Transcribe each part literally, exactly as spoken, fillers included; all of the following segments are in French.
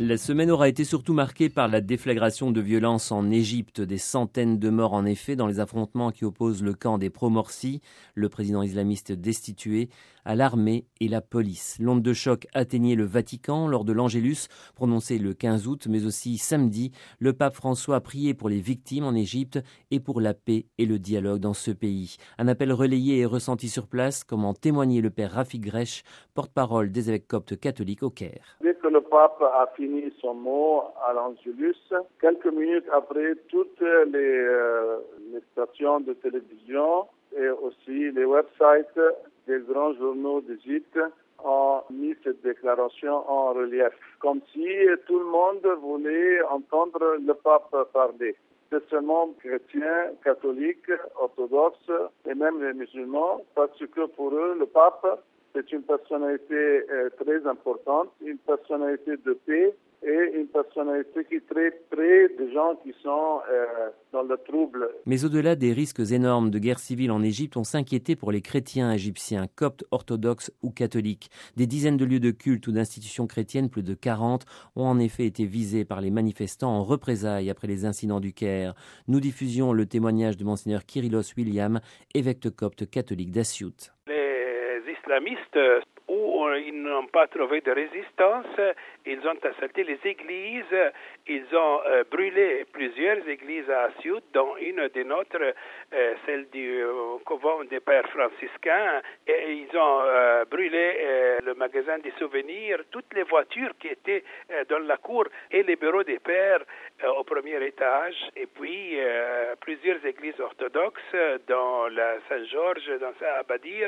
La semaine aura été surtout marquée par la déflagration de violence en Égypte. Des centaines de morts en effet dans les affrontements qui opposent le camp des pro-Morsi, le président islamiste destitué, à l'armée et la police. L'onde de choc atteignait le Vatican lors de l'Angélus, prononcé le quinze août, mais aussi samedi. Le pape François a prié pour les victimes en Égypte et pour la paix et le dialogue dans ce pays. Un appel relayé et ressenti sur place, comme en témoignait le père Rafik Gresh, porte-parole des évêques coptes catholiques au Caire. Dès que le pape a fini son mot à l'Angélus, quelques minutes après, toutes les, euh, les stations de télévision et aussi les websites des grands journaux d'Égypte ont mis cette déclaration en relief, comme si tout le monde voulait entendre le pape parler. Spécialement chrétiens, catholiques, orthodoxes et même les musulmans, parce que pour eux, le pape, c'est une personnalité euh, très importante, une personnalité de paix et une personnalité qui est très près des gens qui sont euh, dans le trouble. Mais au-delà des risques énormes de guerre civile en Égypte, on s'inquiétait pour les chrétiens égyptiens, coptes, orthodoxes ou catholiques. Des dizaines de lieux de culte ou d'institutions chrétiennes, plus de quarante, ont en effet été visés par les manifestants en représailles après les incidents du Caire. Nous diffusions le témoignage de Monseigneur Kyrillos William, évêque copte catholique d'Assiout. Les islamistes, où ils n'ont pas trouvé de résistance, ils ont assalté les églises, ils ont euh, brûlé plusieurs églises à Assiout, dont une des nôtres, euh, celle du euh, couvent des pères franciscains, et ils ont euh, brûlé euh, le magasin des souvenirs, toutes les voitures qui étaient euh, dans la cour et les bureaux des pères euh, au premier étage, et puis euh, plusieurs églises orthodoxes, dans la Saint-Georges, dans Saint-Abadir,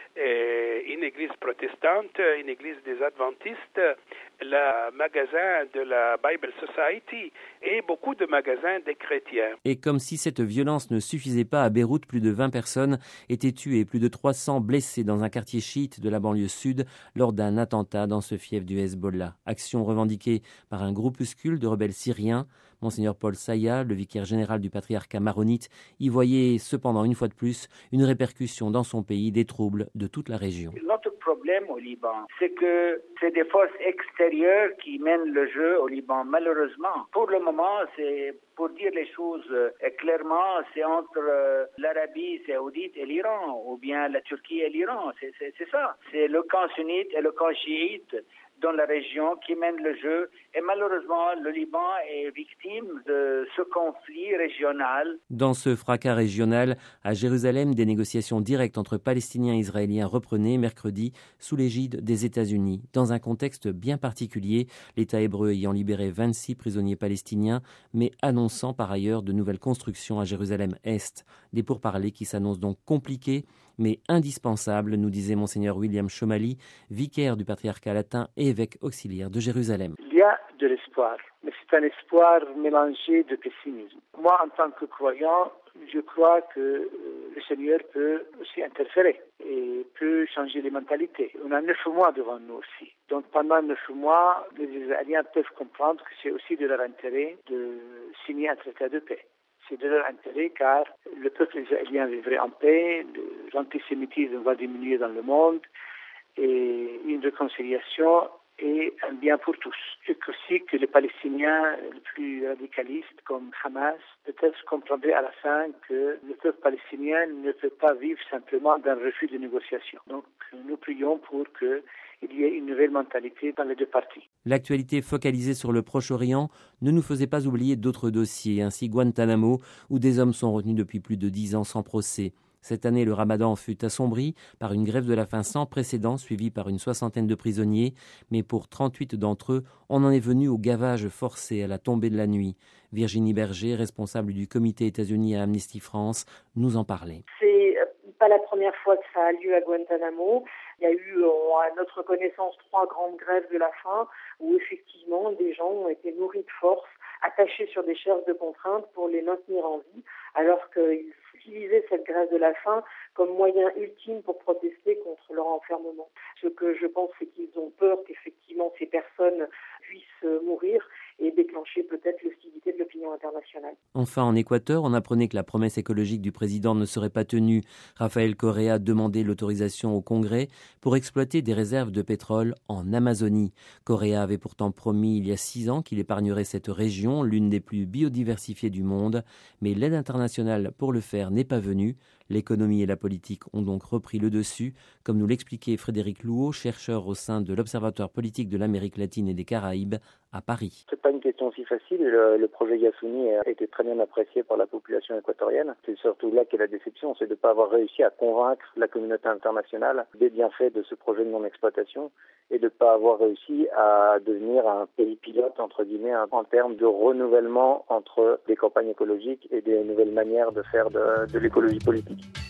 et une église protestante, une église des adventistes, le magasin de la Bible Society et beaucoup de magasins des chrétiens. Et comme si cette violence ne suffisait pas, à Beyrouth, plus de vingt personnes étaient tuées, plus de trois cents blessées dans un quartier chiite de la banlieue sud lors d'un attentat dans ce fief du Hezbollah. Action revendiquée par un groupuscule de rebelles syriens. Monseigneur Paul Saya, le vicaire général du patriarcat maronite, y voyait cependant une fois de plus une répercussion dans son pays des troubles de toute la région. Notre problème au Liban, c'est que c'est des forces extérieures qui mènent le jeu au Liban, malheureusement. Pour le moment, c'est, pour dire les choses euh, clairement, c'est entre euh, l'Arabie saoudite et l'Iran, ou bien la Turquie et l'Iran, c'est, c'est, c'est ça. C'est le camp sunnite et le camp chiite dans la région qui mènent le jeu. Et malheureusement, le Liban est victime de ce conflit régional. Dans ce fracas régional, à Jérusalem, des négociations directes entre Palestiniens et Israéliens reprenaient mercredi sous l'égide des États-Unis. Dans un contexte bien particulier, l'État hébreu ayant libéré vingt-six prisonniers palestiniens, mais annonçant par ailleurs de nouvelles constructions à Jérusalem-Est. Des pourparlers qui s'annoncent donc compliqués, mais indispensables, nous disait Monseigneur William Chomali, vicaire du patriarcat latin et évêque auxiliaire de Jérusalem. Il y a de l'espoir, mais c'est un espoir mélangé de pessimisme. Moi, en tant que croyant, je crois que le Seigneur peut aussi interférer et peut changer les mentalités. On a neuf mois devant nous aussi. Donc pendant neuf mois, les Israéliens peuvent comprendre que c'est aussi de leur intérêt de signer un traité de paix. C'est de leur intérêt car le peuple israélien vivrait en paix, l'antisémitisme va diminuer dans le monde et une réconciliation est un bien pour tous. Et aussi que les Palestiniens les plus radicalistes comme Hamas peut-être comprendraient à la fin que le peuple palestinien ne peut pas vivre simplement d'un refus de négociation. Donc nous prions pour que il y ait une nouvelle mentalité dans les deux parties. L'actualité focalisée sur le Proche-Orient ne nous faisait pas oublier d'autres dossiers, ainsi Guantanamo, où des hommes sont retenus depuis plus de dix ans sans procès. Cette année, le ramadan fut assombri par une grève de la faim sans précédent, suivie par une soixantaine de prisonniers, mais pour trente-huit d'entre eux, on en est venu au gavage forcé à la tombée de la nuit. Virginie Berger, responsable du comité États-Unis à Amnesty France, nous en parlait. C'est pas la première fois que ça a lieu à Guantanamo. Il y a eu, à notre connaissance, trois grandes grèves de la faim où effectivement des gens ont été nourris de force, attachés sur des chaises de contrainte pour les maintenir en vie, alors qu'ils utiliser cette grève de la faim comme moyen ultime pour protester contre leur enfermement. Ce que je pense, c'est qu'ils ont peur qu'effectivement ces personnes puissent mourir et déclencher peut-être l'hostilité de l'opinion internationale. Enfin, en Équateur, on apprenait que la promesse écologique du président ne serait pas tenue. Rafael Correa demandait l'autorisation au Congrès pour exploiter des réserves de pétrole en Amazonie. Correa avait pourtant promis il y a six ans qu'il épargnerait cette région, l'une des plus biodiversifiées du monde, mais l'aide internationale pour le faire n'est pas venue. L'économie et la politique ont donc repris le dessus, comme nous l'expliquait Frédéric Louot, chercheur au sein de l'Observatoire politique de l'Amérique latine et des Caraïbes à Paris. C'est pas une question si facile. Le, le projet Yasuni a été très bien apprécié par la population équatorienne. C'est surtout là qu'est la déception, c'est de ne pas avoir réussi à convaincre la communauté internationale des bienfaits de ce projet de non-exploitation et de ne pas avoir réussi à devenir un pays pilote, entre guillemets, en termes de renouvellement entre des campagnes écologiques et des nouvelles manières de faire de, de l'écologie politique.